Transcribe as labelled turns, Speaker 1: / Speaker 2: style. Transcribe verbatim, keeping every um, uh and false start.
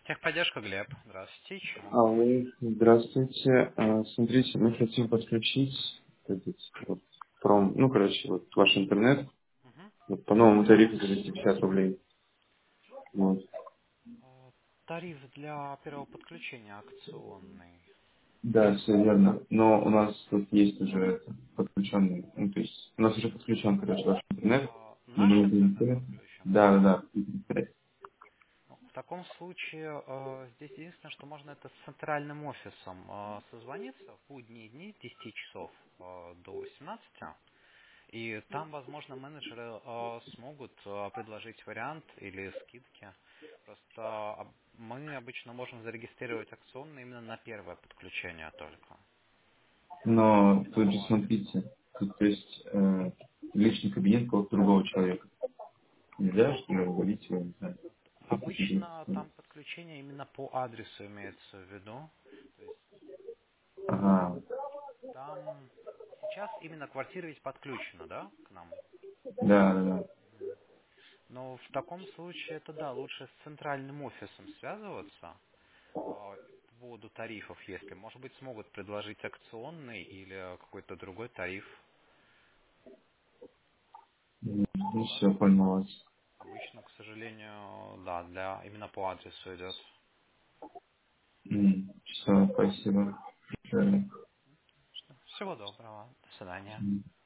Speaker 1: Техподдержка, Глеб. Здравствуйте. Чем могу помочь?
Speaker 2: Алло, здравствуйте. А, Смотрите, мы хотим подключить этот вот пром, ну, короче, вот ваш интернет
Speaker 1: Мгм.
Speaker 2: вот по новому тарифу за двести пятьдесят рублей. Вот.
Speaker 1: А, Тариф для первого подключения акционный.
Speaker 2: Да, все верно. Но у нас тут есть уже это, подключенный, ну, то есть у нас уже подключен, короче, ваш интернет.
Speaker 1: А,
Speaker 2: Но
Speaker 1: Наш
Speaker 2: мы
Speaker 1: интернет
Speaker 2: не
Speaker 1: подключен.
Speaker 2: Да, да, да.
Speaker 1: Ну, в таком случае э, здесь единственное, что можно это с центральным офисом э, созвониться в будние дни с десяти часов э, до восемнадцати. И там, возможно, менеджеры э, смогут э, предложить вариант или скидки. Просто об- мы обычно можем зарегистрировать акционный именно на первое подключение только.
Speaker 2: Но
Speaker 1: Именно
Speaker 2: тут же
Speaker 1: по адресу.
Speaker 2: смотрите, тут, то есть э, личный кабинет какого-то другого человека. Нельзя, что ли, вводить его, не знаю. Как это
Speaker 1: Обычно
Speaker 2: делается?
Speaker 1: там подключение именно по адресу имеется в виду. То есть
Speaker 2: Ага,
Speaker 1: там сейчас именно квартира ведь подключена, да, к нам?
Speaker 2: да, да, да.
Speaker 1: Мгм. Но в таком случае это да, лучше с центральным офисом связываться а, по поводу тарифов, если, может быть, смогут предложить акционный или какой-то другой тариф.
Speaker 2: М, Ну все, понял вас.
Speaker 1: Обычно, к сожалению, да, для именно по адресу идет.
Speaker 2: Все, спасибо. Правильно.
Speaker 1: Всего доброго. До свидания.
Speaker 2: М.